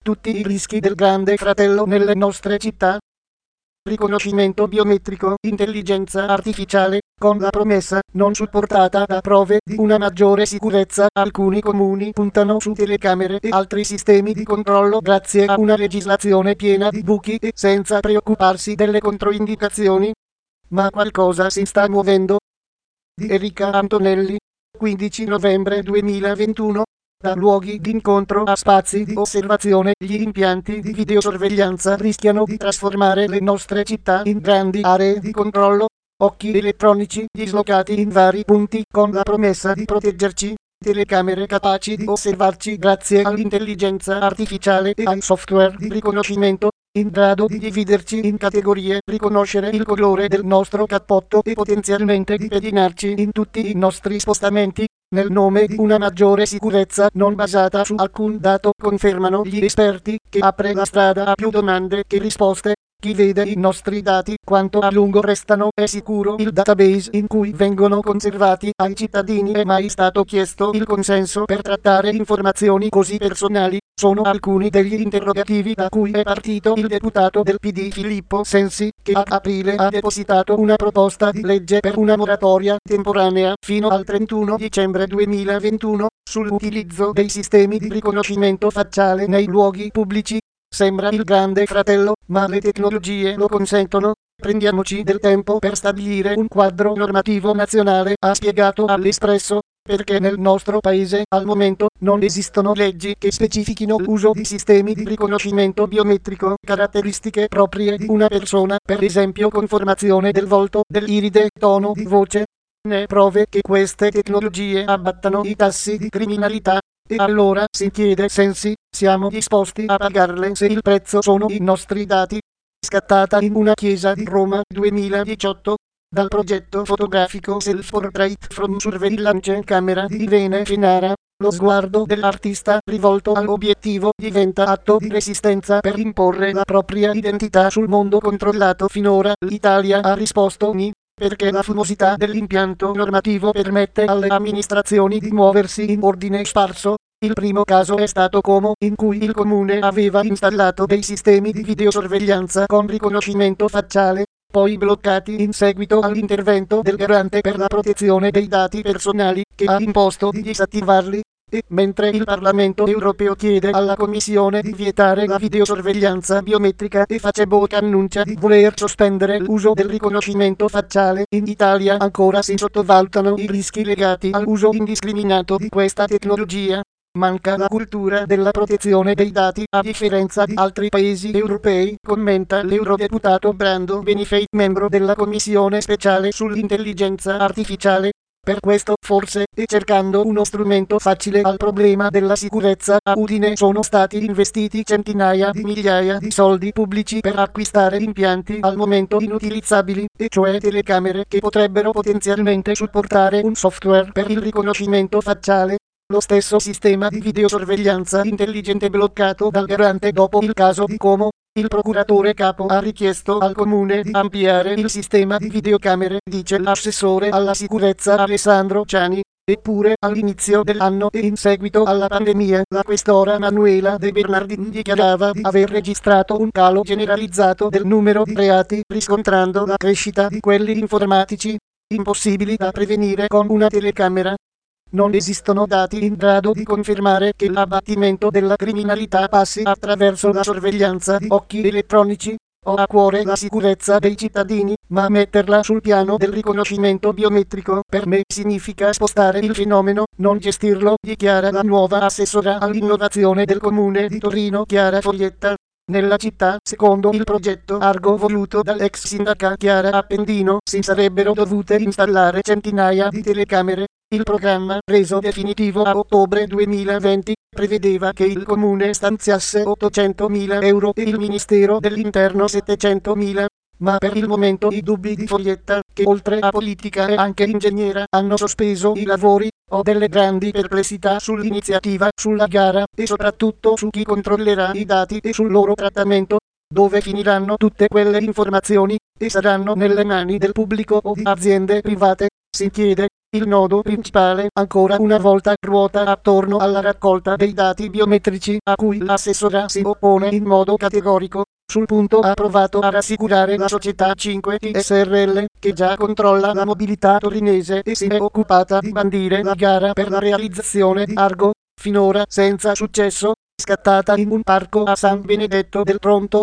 tutti i rischi del Grande Fratello nelle nostre città. Riconoscimento biometrico, intelligenza artificiale, con la promessa, non supportata da prove, di una maggiore sicurezza. Alcuni comuni puntano su telecamere e altri sistemi di controllo grazie a una legislazione piena di buchi e senza preoccuparsi delle controindicazioni. Ma qualcosa si sta muovendo. Di Erika Antonelli, 15 novembre 2021. Da luoghi di incontro a spazi di osservazione, gli impianti di videosorveglianza rischiano di trasformare le nostre città in grandi aree di controllo. Occhi elettronici dislocati in vari punti con la promessa di proteggerci. Telecamere capaci di osservarci grazie all'intelligenza artificiale e ai software di riconoscimento, in grado di dividerci in categorie, riconoscere il colore del nostro cappotto e potenzialmente di pedinarci in tutti i nostri spostamenti. Nel nome di una maggiore sicurezza non basata su alcun dato, confermano gli esperti, che apre la strada a più domande che risposte. Chi vede i nostri dati, quanto a lungo restano, è sicuro il database in cui vengono conservati? Ai cittadini è mai stato chiesto il consenso per trattare informazioni così personali? Sono alcuni degli interrogativi da cui è partito il deputato del PD Filippo Sensi, che a aprile ha depositato una proposta di legge per una moratoria temporanea fino al 31 dicembre 2021 sull'utilizzo dei sistemi di riconoscimento facciale nei luoghi pubblici. Sembra il Grande Fratello, ma le tecnologie lo consentono. Prendiamoci del tempo per stabilire un quadro normativo nazionale, ha spiegato all'Espresso, perché nel nostro paese al momento non esistono leggi che specifichino l'uso di sistemi di riconoscimento biometrico, caratteristiche proprie di una persona, per esempio conformazione del volto, dell'iride, tono di voce, né prove che queste tecnologie abbattano i tassi di criminalità. E allora, si chiede Sensi, siamo disposti a pagarle se il prezzo sono i nostri dati? Scattata in una chiesa di Roma 2018, dal progetto fotografico Self-Portrait from Surveillance Camera di Irene Fenara, lo sguardo dell'artista rivolto all'obiettivo diventa atto di resistenza per imporre la propria identità sul mondo controllato. Finora l'Italia ha risposto ni, perché la fumosità dell'impianto normativo permette alle amministrazioni di muoversi in ordine sparso. Il primo caso è stato Como, in cui il comune aveva installato dei sistemi di videosorveglianza con riconoscimento facciale, poi bloccati in seguito all'intervento del Garante per la protezione dei dati personali, che ha imposto di disattivarli. E mentre il Parlamento europeo chiede alla Commissione di vietare la videosorveglianza biometrica e Facebook annuncia di voler sospendere l'uso del riconoscimento facciale, in Italia ancora si sottovalutano i rischi legati all'uso indiscriminato di questa tecnologia. Manca la cultura della protezione dei dati, a differenza di altri paesi europei, commenta l'eurodeputato Brando Benifei, membro della Commissione speciale sull'intelligenza artificiale. Per questo, forse, e cercando uno strumento facile al problema della sicurezza, a Udine sono stati investiti centinaia di migliaia di soldi pubblici per acquistare impianti al momento inutilizzabili, e cioè telecamere che potrebbero potenzialmente supportare un software per il riconoscimento facciale. Lo stesso sistema di videosorveglianza intelligente bloccato dal Garante dopo il caso di Como. Il procuratore capo ha richiesto al comune di ampliare il sistema di videocamere, dice l'assessore alla sicurezza Alessandro Ciani. Eppure, all'inizio dell'anno e in seguito alla pandemia, la questora Manuela De Bernardini dichiarava di aver registrato un calo generalizzato del numero di reati, riscontrando la crescita di quelli informatici, impossibili da prevenire con una telecamera. Non esistono dati in grado di confermare che l'abbattimento della criminalità passi attraverso la sorveglianza di occhi elettronici. Ho a cuore la sicurezza dei cittadini, ma metterla sul piano del riconoscimento biometrico per me significa spostare il fenomeno, non gestirlo, dichiara la nuova assessora all'innovazione del comune di Torino Chiara Foglietta. Nella città, secondo il progetto Argo voluto dall'ex sindaca Chiara Appendino, si sarebbero dovute installare centinaia di telecamere. Il programma, reso definitivo a ottobre 2020, prevedeva che il comune stanziasse 800.000 euro e il Ministero dell'Interno 700.000. Ma per il momento i dubbi di Foglietta, che oltre a politica è anche ingegnera, hanno sospeso i lavori. Ho delle grandi perplessità sull'iniziativa, sulla gara, e soprattutto su chi controllerà i dati e sul loro trattamento. Dove finiranno tutte quelle informazioni, e saranno nelle mani del pubblico o di aziende private? Si chiede. Il nodo principale ancora una volta ruota attorno alla raccolta dei dati biometrici a cui l'assessora si oppone in modo categorico. Sul punto ha provato a rassicurare la società 5T SRL, che già controlla la mobilità torinese e si è occupata di bandire la gara per la realizzazione di Argo, finora senza successo, scattata in un parco a San Benedetto del Tronto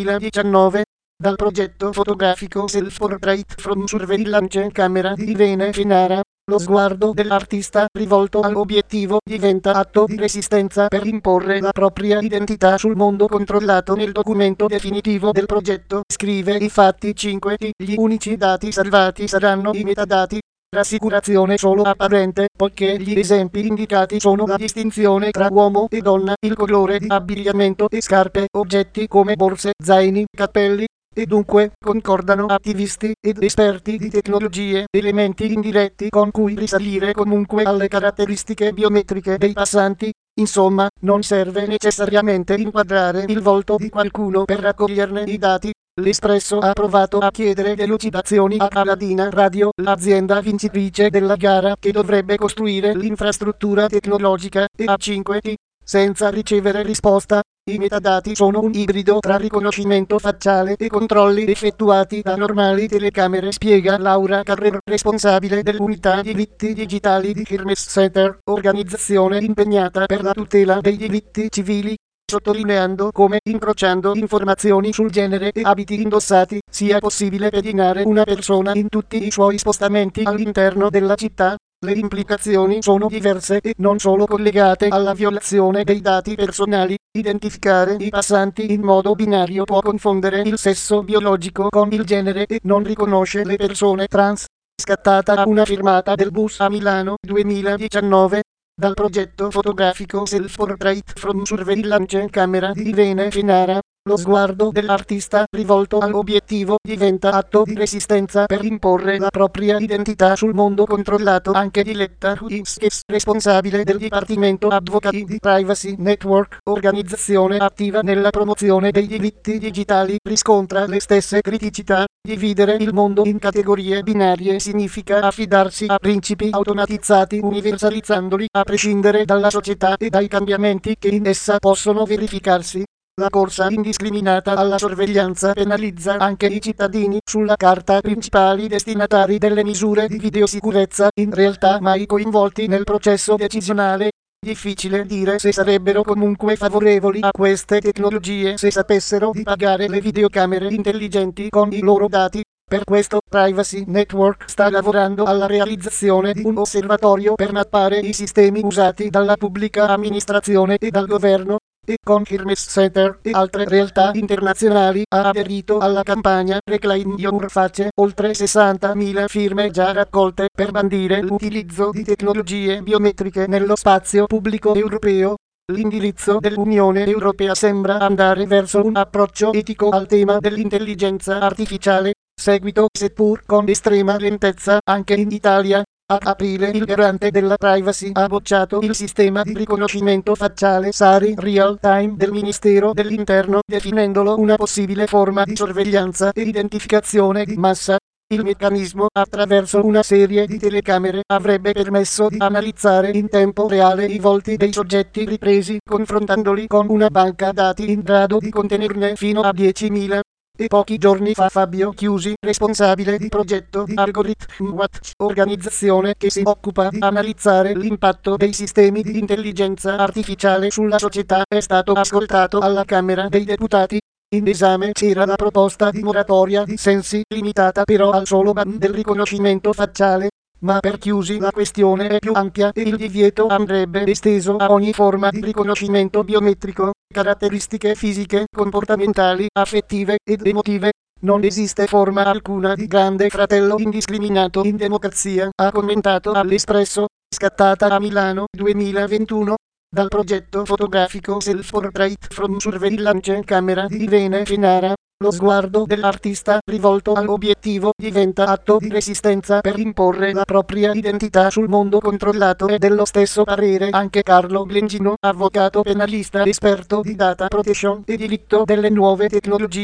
2019. Dal progetto fotografico Self-Portrait from Surveillance Camera di Irene Finara, lo sguardo dell'artista rivolto all'obiettivo diventa atto di resistenza per imporre la propria identità sul mondo controllato. Nel documento definitivo del progetto scrive infatti 5T: gli unici dati salvati saranno i metadati. Rassicurazione solo apparente, poiché gli esempi indicati sono la distinzione tra uomo e donna, il colore di abbigliamento e scarpe, oggetti come borse, zaini, cappelli, e dunque concordano attivisti ed esperti di tecnologie, elementi indiretti con cui risalire comunque alle caratteristiche biometriche dei passanti. Insomma, non serve necessariamente inquadrare il volto di qualcuno per raccoglierne i dati. L'Espresso ha provato a chiedere delucidazioni a Paladina Radio, l'azienda vincitrice della gara che dovrebbe costruire l'infrastruttura tecnologica, e a 5T, senza ricevere risposta. I metadati sono un ibrido tra riconoscimento facciale e controlli effettuati da normali telecamere, spiega Laura Carrer, responsabile dell'unità diritti digitali di Hermes Center, organizzazione impegnata per la tutela dei diritti civili, sottolineando come, incrociando informazioni sul genere e abiti indossati, sia possibile pedinare una persona in tutti i suoi spostamenti all'interno della città. Le implicazioni sono diverse e non solo collegate alla violazione dei dati personali. Identificare i passanti in modo binario può confondere il sesso biologico con il genere e non riconosce le persone trans. Scattata una firmata del bus a Milano 2019. Dal progetto fotografico Self-Portrait from Surveillance Camera di Irene Finara, lo sguardo dell'artista rivolto all'obiettivo diventa atto di resistenza per imporre la propria identità sul mondo controllato. Anche Diletta Huiskes, responsabile del Dipartimento Advocati di Privacy Network, organizzazione attiva nella promozione dei diritti digitali, riscontra le stesse criticità. Dividere il mondo in categorie binarie significa affidarsi a principi automatizzati universalizzandoli a prescindere dalla società e dai cambiamenti che in essa possono verificarsi. La corsa indiscriminata alla sorveglianza penalizza anche i cittadini, sulla carta principali destinatari delle misure di videosicurezza, in realtà mai coinvolti nel processo decisionale. Difficile dire se sarebbero comunque favorevoli a queste tecnologie se sapessero di pagare le videocamere intelligenti con i loro dati. Per questo, Privacy Network sta lavorando alla realizzazione di un osservatorio per mappare i sistemi usati dalla pubblica amministrazione e dal governo, e con Hermes Center e altre realtà internazionali ha aderito alla campagna Reclaim Your Face, oltre 60.000 firme già raccolte per bandire l'utilizzo di tecnologie biometriche nello spazio pubblico europeo. L'indirizzo dell'Unione Europea sembra andare verso un approccio etico al tema dell'intelligenza artificiale, seguito seppur con estrema lentezza anche in Italia. A aprile il garante della privacy ha bocciato il sistema di riconoscimento facciale SARI Real Time del Ministero dell'Interno, definendolo una possibile forma di sorveglianza e identificazione di massa. Il meccanismo, attraverso una serie di telecamere, avrebbe permesso di analizzare in tempo reale i volti dei soggetti ripresi, confrontandoli con una banca dati in grado di contenerne fino a 10.000. E pochi giorni fa Fabio Chiusi, responsabile di progetto di Algorithm Watch, organizzazione che si occupa di analizzare l'impatto dei sistemi di intelligenza artificiale sulla società, è stato ascoltato alla Camera dei Deputati. In esame c'era la proposta di moratoria di sensi, limitata però al solo ban del riconoscimento facciale. Ma per Chiusi la questione è più ampia e il divieto andrebbe esteso a ogni forma di riconoscimento biometrico, caratteristiche fisiche, comportamentali, affettive ed emotive. Non esiste forma alcuna di grande fratello indiscriminato in democrazia, ha commentato all'Espresso, scattata a Milano 2021. Dal progetto fotografico Self-Portrait from Surveillance Camera di Irene Finara, lo sguardo dell'artista rivolto all'obiettivo diventa atto di resistenza per imporre la propria identità sul mondo controllato. E dello stesso parere anche Carlo Blengino, avvocato penalista esperto di data protection e diritto delle nuove tecnologie.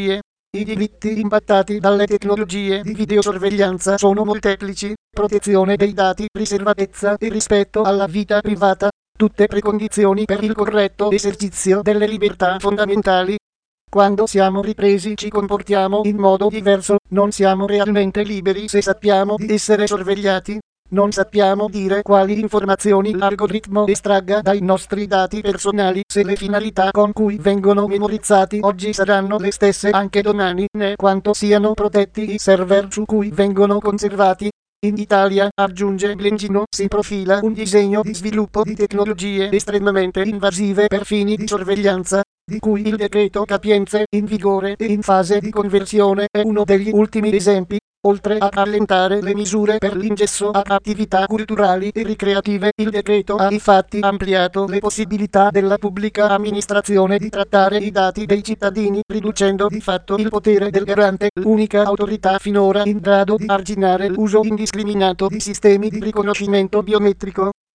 I diritti impattati dalle tecnologie di videosorveglianza sono molteplici: protezione dei dati, riservatezza e rispetto alla vita privata, tutte precondizioni per il corretto esercizio delle libertà fondamentali. Quando siamo ripresi ci comportiamo in modo diverso, non siamo realmente liberi se sappiamo di essere sorvegliati. Non sappiamo dire quali informazioni l'algoritmo estragga dai nostri dati personali, se le finalità con cui vengono memorizzati oggi saranno le stesse anche domani, né quanto siano protetti i server su cui vengono conservati. In Italia, aggiunge Blengino, si profila un disegno di sviluppo di tecnologie estremamente invasive per fini di sorveglianza, di cui il decreto capienze, in vigore e in fase di conversione, è uno degli ultimi esempi. Oltre a rallentare le misure per l'ingesso a attività culturali e ricreative, il decreto ha infatti ampliato le possibilità della pubblica amministrazione di trattare i dati dei cittadini, riducendo di fatto il potere del garante, l'unica autorità finora in grado di arginare l'uso indiscriminato di sistemi di riconoscimento biometrico.